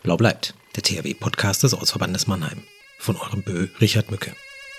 Blau bleibt, der THW-Podcast des Ortsverbandes Mannheim. Von eurem Bö Richard Mücke.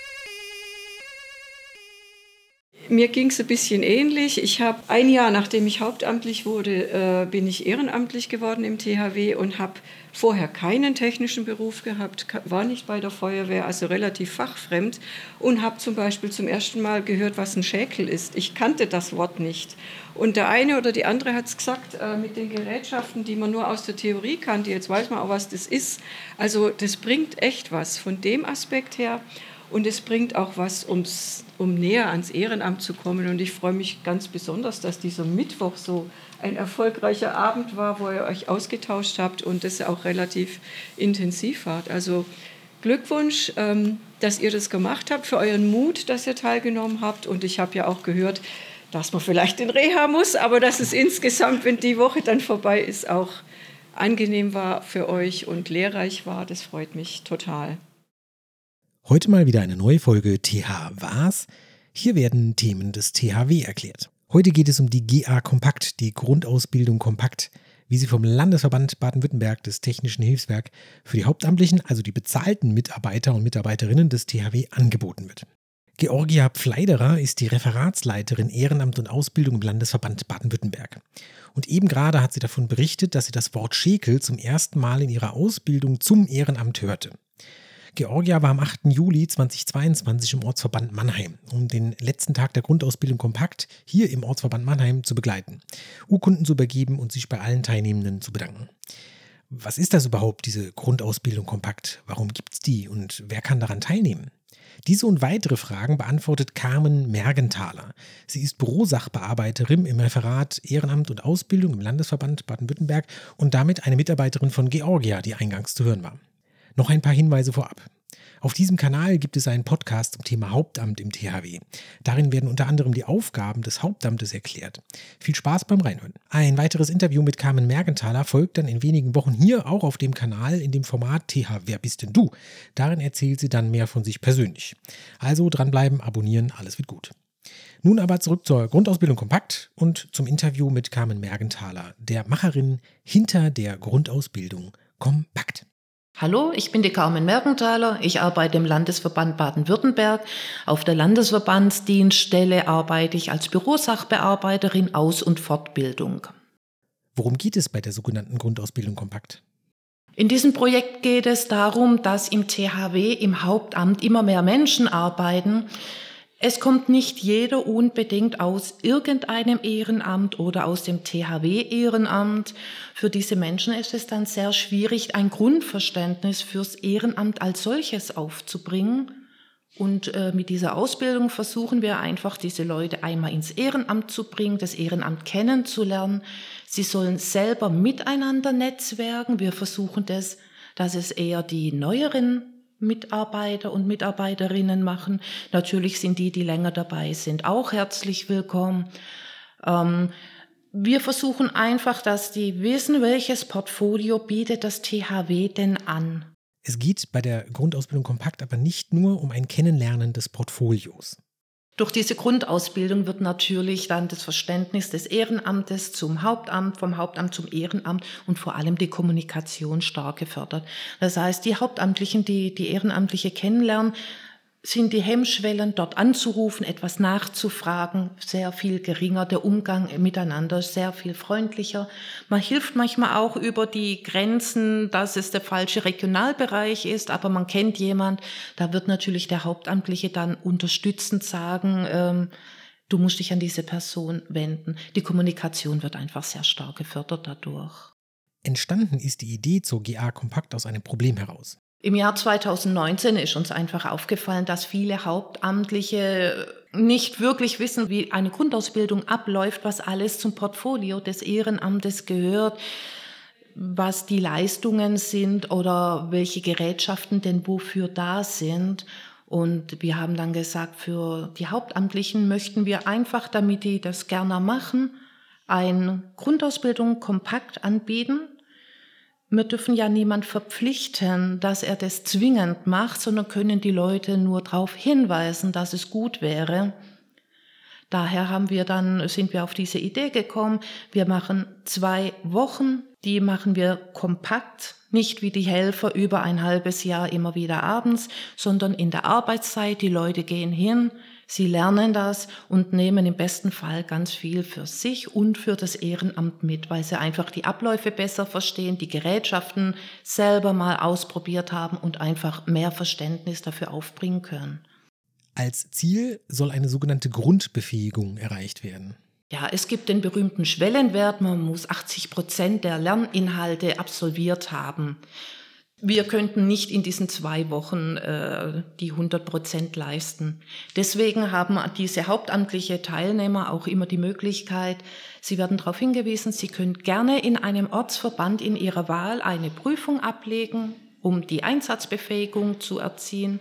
Mir ging es ein bisschen ähnlich. Ich habe ein Jahr, nachdem ich hauptamtlich wurde, bin ich ehrenamtlich geworden im THW und habe vorher keinen technischen Beruf gehabt, war nicht bei der Feuerwehr, also relativ fachfremd und habe zum Beispiel zum ersten Mal gehört, was ein Schäkel ist. Ich kannte das Wort nicht. Und der eine oder die andere hat es gesagt, mit den Gerätschaften, die man nur aus der Theorie kannte, jetzt weiß man auch, was das ist. Also das bringt echt was von dem Aspekt her. Und es bringt auch was, um näher ans Ehrenamt zu kommen. Und ich freue mich ganz besonders, dass dieser Mittwoch so ein erfolgreicher Abend war, wo ihr euch ausgetauscht habt und das auch relativ intensiv wart. Also Glückwunsch, dass ihr das gemacht habt, für euren Mut, dass ihr teilgenommen habt. Und ich habe ja auch gehört, dass man vielleicht in Reha muss, aber dass es insgesamt, wenn die Woche dann vorbei ist, auch angenehm war für euch und lehrreich war. Das freut mich total. Heute mal wieder eine neue Folge TH Was. Hier werden Themen des THW erklärt. Heute geht es um die GA Kompakt, die Grundausbildung Kompakt, wie sie vom Landesverband Baden-Württemberg des Technischen Hilfswerk für die Hauptamtlichen, also die bezahlten Mitarbeiter und Mitarbeiterinnen des THW angeboten wird. Georgia Pfleiderer ist die Referatsleiterin Ehrenamt und Ausbildung im Landesverband Baden-Württemberg. Und eben gerade hat sie davon berichtet, dass sie das Wort Schäkel zum ersten Mal in ihrer Ausbildung zum Ehrenamt hörte. Georgia war am 8. Juli 2022 im Ortsverband Mannheim, um den letzten Tag der Grundausbildung Kompakt hier im Ortsverband Mannheim zu begleiten, Urkunden zu übergeben und sich bei allen Teilnehmenden zu bedanken. Was ist das überhaupt, diese Grundausbildung Kompakt? Warum gibt es die und wer kann daran teilnehmen? Diese und weitere Fragen beantwortet Carmen Mergenthaler. Sie ist Bürosachbearbeiterin im Referat Ehrenamt und Ausbildung im Landesverband Baden-Württemberg und damit eine Mitarbeiterin von Georgia, die eingangs zu hören war. Noch ein paar Hinweise vorab. Auf diesem Kanal gibt es einen Podcast zum Thema Hauptamt im THW. Darin werden unter anderem die Aufgaben des Hauptamtes erklärt. Viel Spaß beim Reinhören. Ein weiteres Interview mit Carmen Mergenthaler folgt dann in wenigen Wochen hier auch auf dem Kanal in dem Format TH Wer bist denn du? Darin erzählt sie dann mehr von sich persönlich. Also dranbleiben, abonnieren, alles wird gut. Nun aber zurück zur Grundausbildung Kompakt und zum Interview mit Carmen Mergenthaler, der Macherin hinter der Grundausbildung Kompakt. Hallo, ich bin die Carmen Mergenthaler. Ich arbeite im Landesverband Baden-Württemberg. Auf der Landesverbandsdienststelle arbeite ich als Bürosachbearbeiterin Aus- und Fortbildung. Worum geht es bei der sogenannten Grundausbildung Kompakt? In diesem Projekt geht es darum, dass im THW, im Hauptamt, immer mehr Menschen arbeiten. Es kommt nicht jeder unbedingt aus irgendeinem Ehrenamt oder aus dem THW-Ehrenamt. Für diese Menschen ist es dann sehr schwierig, ein Grundverständnis fürs Ehrenamt als solches aufzubringen. Und mit dieser Ausbildung versuchen wir einfach, diese Leute einmal ins Ehrenamt zu bringen, das Ehrenamt kennenzulernen. Sie sollen selber miteinander netzwerken. Wir versuchen dass es eher die neueren Mitarbeiter und Mitarbeiterinnen machen. Natürlich sind die länger dabei sind, auch herzlich willkommen. Wir versuchen einfach, dass die wissen, welches Portfolio bietet das THW denn an. Es geht bei der Grundausbildung Kompakt aber nicht nur um ein Kennenlernen des Portfolios. Durch diese Grundausbildung wird natürlich dann das Verständnis des Ehrenamtes zum Hauptamt, vom Hauptamt zum Ehrenamt und vor allem die Kommunikation stark gefördert. Das heißt, die Hauptamtlichen, die Ehrenamtliche kennenlernen, sind die Hemmschwellen, dort anzurufen, etwas nachzufragen, sehr viel geringer, der Umgang miteinander sehr viel freundlicher. Man hilft manchmal auch über die Grenzen, dass es der falsche Regionalbereich ist, aber man kennt jemand, da wird natürlich der Hauptamtliche dann unterstützend sagen, du musst dich an diese Person wenden. Die Kommunikation wird einfach sehr stark gefördert dadurch. Entstanden ist die Idee zur GA Kompakt aus einem Problem heraus. Im Jahr 2019 ist uns einfach aufgefallen, dass viele Hauptamtliche nicht wirklich wissen, wie eine Grundausbildung abläuft, was alles zum Portfolio des Ehrenamtes gehört, was die Leistungen sind oder welche Gerätschaften denn wofür da sind. Und wir haben dann gesagt, für die Hauptamtlichen möchten wir einfach, damit die das gerne machen, eine Grundausbildung kompakt anbieten. Wir dürfen ja niemand verpflichten, dass er das zwingend macht, sondern können die Leute nur darauf hinweisen, dass es gut wäre. Daher sind wir auf diese Idee gekommen, wir machen 2 Wochen, die machen wir kompakt, nicht wie die Helfer über ein halbes Jahr immer wieder abends, sondern in der Arbeitszeit, die Leute gehen hin, sie lernen das und nehmen im besten Fall ganz viel für sich und für das Ehrenamt mit, weil sie einfach die Abläufe besser verstehen, die Gerätschaften selber mal ausprobiert haben und einfach mehr Verständnis dafür aufbringen können. Als Ziel soll eine sogenannte Grundbefähigung erreicht werden. Ja, es gibt den berühmten Schwellenwert, man muss 80% der Lerninhalte absolviert haben. Wir könnten nicht in diesen 2 Wochen die 100% leisten. Deswegen haben diese hauptamtliche Teilnehmer auch immer die Möglichkeit, sie werden darauf hingewiesen, sie können gerne in einem Ortsverband in ihrer Wahl eine Prüfung ablegen, um die Einsatzbefähigung zu erzielen,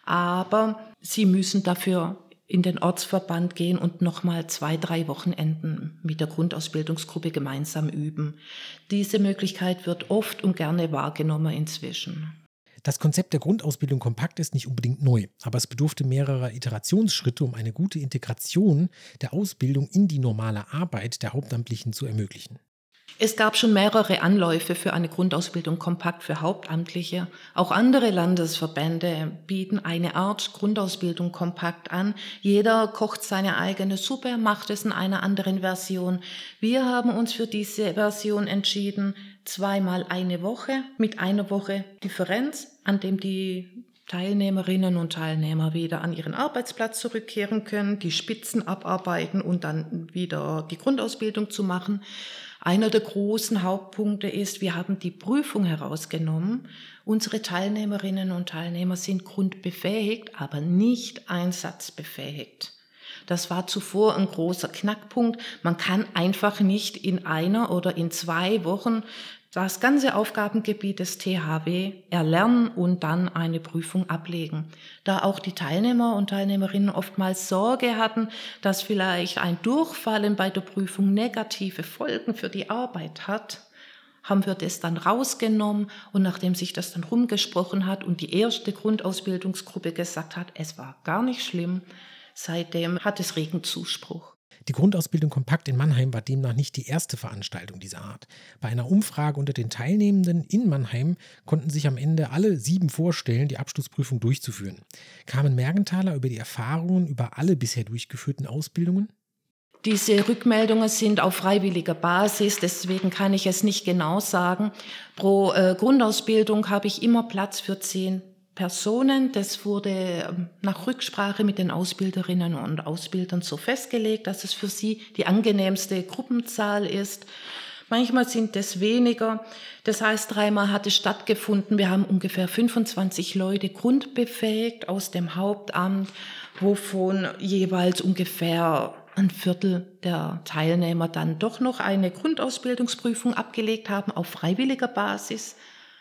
aber sie müssen dafür in den Ortsverband gehen und nochmal 2-3 Wochenenden mit der Grundausbildungsgruppe gemeinsam üben. Diese Möglichkeit wird oft und gerne wahrgenommen inzwischen. Das Konzept der Grundausbildung kompakt ist nicht unbedingt neu, aber es bedurfte mehrerer Iterationsschritte, um eine gute Integration der Ausbildung in die normale Arbeit der Hauptamtlichen zu ermöglichen. Es gab schon mehrere Anläufe für eine Grundausbildung kompakt für Hauptamtliche. Auch andere Landesverbände bieten eine Art Grundausbildung kompakt an. Jeder kocht seine eigene Suppe, macht es in einer anderen Version. Wir haben uns für diese Version entschieden, 2-mal eine Woche mit 1 Woche Differenz, an dem die Teilnehmerinnen und Teilnehmer wieder an ihren Arbeitsplatz zurückkehren können, die Spitzen abarbeiten und dann wieder die Grundausbildung zu machen. Einer der großen Hauptpunkte ist, wir haben die Prüfung herausgenommen. Unsere Teilnehmerinnen und Teilnehmer sind grundbefähigt, aber nicht einsatzbefähigt. Das war zuvor ein großer Knackpunkt. Man kann einfach nicht in 1 oder in 2 Wochen das ganze Aufgabengebiet des THW erlernen und dann eine Prüfung ablegen. Da auch die Teilnehmer und Teilnehmerinnen oftmals Sorge hatten, dass vielleicht ein Durchfallen bei der Prüfung negative Folgen für die Arbeit hat, haben wir das dann rausgenommen und nachdem sich das dann rumgesprochen hat und die erste Grundausbildungsgruppe gesagt hat, es war gar nicht schlimm, seitdem hat es regen Zuspruch. Die Grundausbildung kompakt in Mannheim war demnach nicht die erste Veranstaltung dieser Art. Bei einer Umfrage unter den Teilnehmenden in Mannheim konnten sich am Ende alle 7 vorstellen, die Abschlussprüfung durchzuführen. Carmen Mergenthaler über die Erfahrungen über alle bisher durchgeführten Ausbildungen? Diese Rückmeldungen sind auf freiwilliger Basis, deswegen kann ich es nicht genau sagen. Pro Grundausbildung habe ich immer Platz für 10 Personen. Das wurde nach Rücksprache mit den Ausbilderinnen und Ausbildern so festgelegt, dass es für sie die angenehmste Gruppenzahl ist. Manchmal sind es weniger. Das heißt, 3-mal hat es stattgefunden. Wir haben ungefähr 25 Leute grundbefähigt aus dem Hauptamt, wovon jeweils ungefähr ein Viertel der Teilnehmer dann doch noch eine Grundausbildungsprüfung abgelegt haben auf freiwilliger Basis.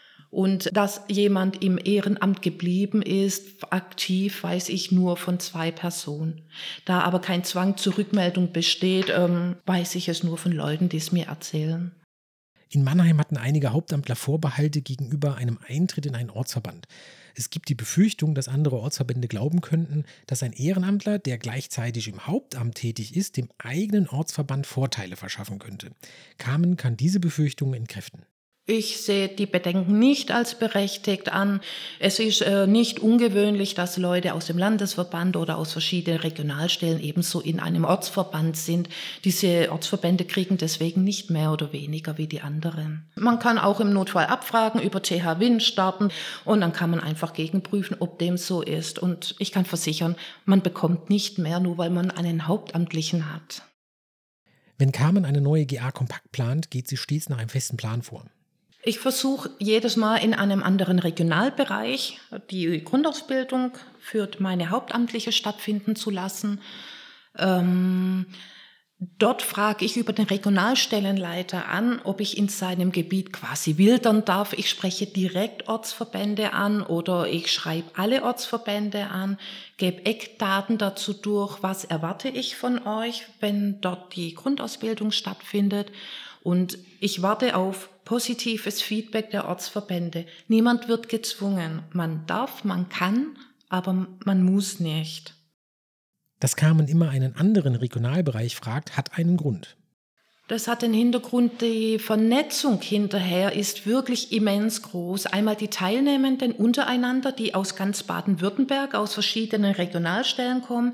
Und dass jemand im Ehrenamt geblieben ist, aktiv, weiß ich nur von 2 Personen. Da aber kein Zwang zur Rückmeldung besteht, weiß ich es nur von Leuten, die es mir erzählen. In Mannheim hatten einige Hauptamtler Vorbehalte gegenüber einem Eintritt in einen Ortsverband. Es gibt die Befürchtung, dass andere Ortsverbände glauben könnten, dass ein Ehrenamtler, der gleichzeitig im Hauptamt tätig ist, dem eigenen Ortsverband Vorteile verschaffen könnte. Carmen kann diese Befürchtungen entkräften. Ich sehe die Bedenken nicht als berechtigt an. Es ist nicht ungewöhnlich, dass Leute aus dem Landesverband oder aus verschiedenen Regionalstellen ebenso in einem Ortsverband sind. Diese Ortsverbände kriegen deswegen nicht mehr oder weniger wie die anderen. Man kann auch im Notfall abfragen, über TH-Win starten und dann kann man einfach gegenprüfen, ob dem so ist. Und ich kann versichern, man bekommt nicht mehr, nur weil man einen Hauptamtlichen hat. Wenn Carmen eine neue GA kompakt plant, geht sie stets nach einem festen Plan vor. Ich versuche jedes Mal in einem anderen Regionalbereich die Grundausbildung für meine Hauptamtliche stattfinden zu lassen. Dort frage ich über den Regionalstellenleiter an, ob ich in seinem Gebiet quasi wildern darf. Ich spreche direkt Ortsverbände an oder ich schreibe alle Ortsverbände an, gebe Eckdaten dazu durch, was erwarte ich von euch, wenn dort die Grundausbildung stattfindet. Und ich warte auf positives Feedback der Ortsverbände. Niemand wird gezwungen. Man darf, man kann, aber man muss nicht. Dass Carmen immer einen anderen Regionalbereich fragt, hat einen Grund. Das hat den Hintergrund, die Vernetzung hinterher ist wirklich immens groß. Einmal die Teilnehmenden untereinander, die aus ganz Baden-Württemberg, aus verschiedenen Regionalstellen kommen.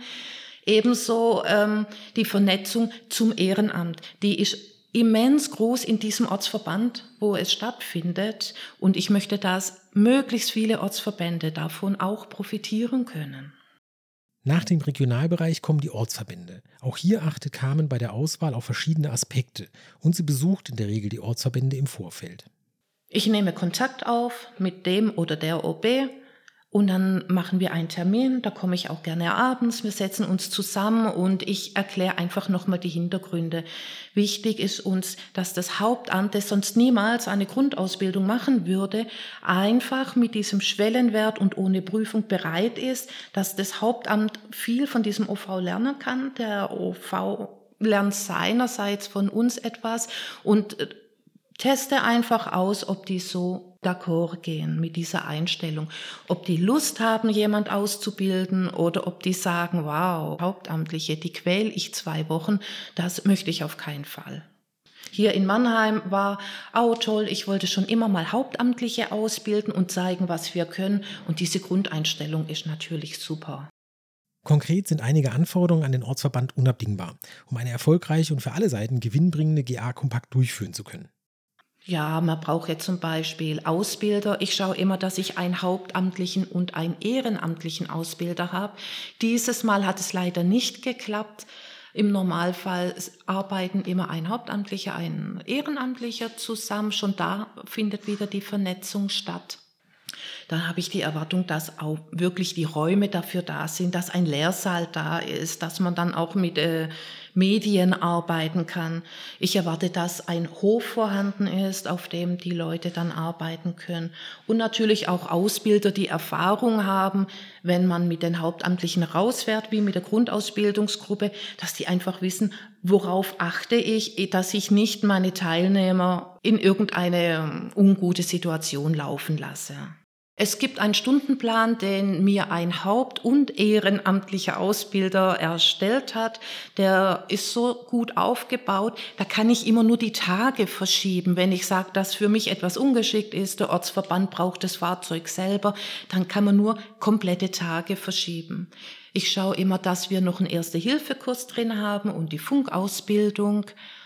Ebenso die Vernetzung zum Ehrenamt. Die ist immens groß in diesem Ortsverband, wo es stattfindet. Und ich möchte, dass möglichst viele Ortsverbände davon auch profitieren können. Nach dem Regionalbereich kommen die Ortsverbände. Auch hier achtet Carmen bei der Auswahl auf verschiedene Aspekte und sie besucht in der Regel die Ortsverbände im Vorfeld. Ich nehme Kontakt auf mit dem oder der OB und dann machen wir einen Termin, da komme ich auch gerne abends, wir setzen uns zusammen und ich erkläre einfach nochmal die Hintergründe. Wichtig ist uns, dass das Hauptamt, das sonst niemals eine Grundausbildung machen würde, einfach mit diesem Schwellenwert und ohne Prüfung bereit ist, dass das Hauptamt viel von diesem OV lernen kann. Der OV lernt seinerseits von uns etwas und teste einfach aus, ob die so d'accord gehen mit dieser Einstellung. Ob die Lust haben, jemand auszubilden oder ob die sagen, wow, Hauptamtliche, die quäle ich 2 Wochen, das möchte ich auf keinen Fall. Hier in Mannheim war auch toll, ich wollte schon immer mal Hauptamtliche ausbilden und zeigen, was wir können. Und diese Grundeinstellung ist natürlich super. Konkret sind einige Anforderungen an den Ortsverband unabdingbar, um eine erfolgreiche und für alle Seiten gewinnbringende GA-Kompakt durchführen zu können. Ja, man braucht jetzt zum Beispiel Ausbilder. Ich schaue immer, dass ich einen hauptamtlichen und einen ehrenamtlichen Ausbilder habe. Dieses Mal hat es leider nicht geklappt. Im Normalfall arbeiten immer ein Hauptamtlicher, ein Ehrenamtlicher zusammen. Schon da findet wieder die Vernetzung statt. Da habe ich die Erwartung, dass auch wirklich die Räume dafür da sind, dass ein Lehrsaal da ist, dass man dann auch mit Medien arbeiten kann. Ich erwarte, dass ein Hof vorhanden ist, auf dem die Leute dann arbeiten können. Und natürlich auch Ausbilder, die Erfahrung haben, wenn man mit den Hauptamtlichen rausfährt, wie mit der Grundausbildungsgruppe, dass die einfach wissen, worauf achte ich, dass ich nicht meine Teilnehmer in irgendeine ungute Situation laufen lasse. Es gibt einen Stundenplan, den mir ein haupt- und ehrenamtlicher Ausbilder erstellt hat. Der ist so gut aufgebaut, da kann ich immer nur die Tage verschieben. Wenn ich sage, dass für mich etwas ungeschickt ist, der Ortsverband braucht das Fahrzeug selber, dann kann man nur komplette Tage verschieben. Ich schaue immer, dass wir noch einen Erste-Hilfe-Kurs drin haben und die Funkausbildung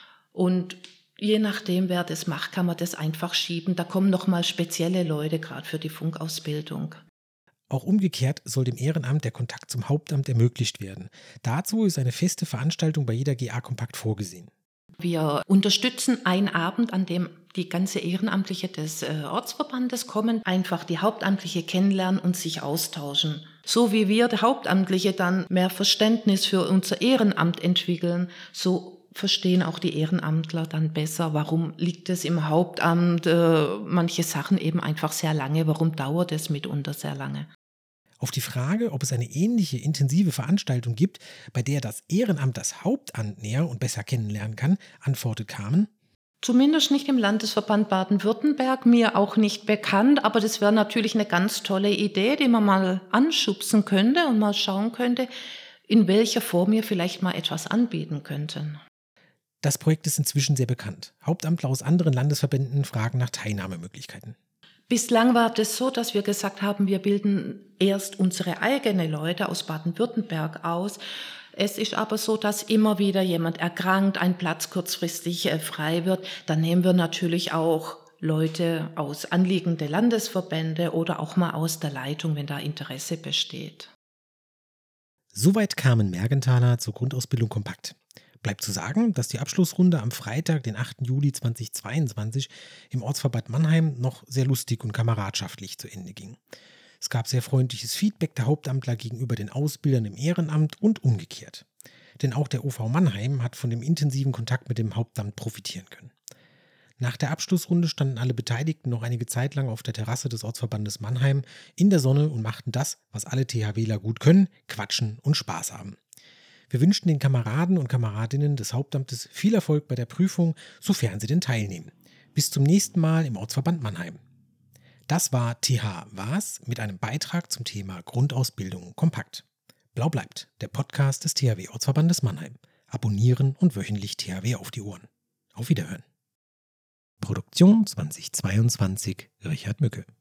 und je nachdem, wer das macht, kann man das einfach schieben. Da kommen nochmal spezielle Leute, gerade für die Funkausbildung. Auch umgekehrt soll dem Ehrenamt der Kontakt zum Hauptamt ermöglicht werden. Dazu ist eine feste Veranstaltung bei jeder GA-Kompakt vorgesehen. Wir unterstützen einen Abend, an dem die ganze Ehrenamtliche des Ortsverbandes kommen, einfach die Hauptamtliche kennenlernen und sich austauschen. So wie wir, der Hauptamtliche, dann mehr Verständnis für unser Ehrenamt entwickeln, so verstehen auch die Ehrenamtler dann besser, warum liegt es im Hauptamt, manche Sachen eben einfach sehr lange, warum dauert es mitunter sehr lange. Auf die Frage, ob es eine ähnliche intensive Veranstaltung gibt, bei der das Ehrenamt das Hauptamt näher und besser kennenlernen kann, antwortet Carmen: Zumindest nicht im Landesverband Baden-Württemberg, mir auch nicht bekannt, aber das wäre natürlich eine ganz tolle Idee, die man mal anschubsen könnte und mal schauen könnte, in welcher Form wir vielleicht mal etwas anbieten könnten. Das Projekt ist inzwischen sehr bekannt. Hauptamtler aus anderen Landesverbänden fragen nach Teilnahmemöglichkeiten. Bislang war das so, dass wir gesagt haben, wir bilden erst unsere eigenen Leute aus Baden-Württemberg aus. Es ist aber so, dass immer wieder jemand erkrankt, ein Platz kurzfristig frei wird. Dann nehmen wir natürlich auch Leute aus anliegende Landesverbände oder auch mal aus der Leitung, wenn da Interesse besteht. Soweit Carmen Mergenthaler zur Grundausbildung Kompakt. Bleibt zu sagen, dass die Abschlussrunde am Freitag, den 8. Juli 2022 im Ortsverband Mannheim noch sehr lustig und kameradschaftlich zu Ende ging. Es gab sehr freundliches Feedback der Hauptamtler gegenüber den Ausbildern im Ehrenamt und umgekehrt. Denn auch der OV Mannheim hat von dem intensiven Kontakt mit dem Hauptamt profitieren können. Nach der Abschlussrunde standen alle Beteiligten noch einige Zeit lang auf der Terrasse des Ortsverbandes Mannheim in der Sonne und machten das, was alle THWler gut können: quatschen und Spaß haben. Wir wünschen den Kameraden und Kameradinnen des Hauptamtes viel Erfolg bei der Prüfung, sofern sie denn teilnehmen. Bis zum nächsten Mal im Ortsverband Mannheim. Das war TH Was mit einem Beitrag zum Thema Grundausbildung kompakt. Blau bleibt, der Podcast des THW Ortsverbandes Mannheim. Abonnieren und wöchentlich THW auf die Ohren. Auf Wiederhören. Produktion 2022, Richard Mücke.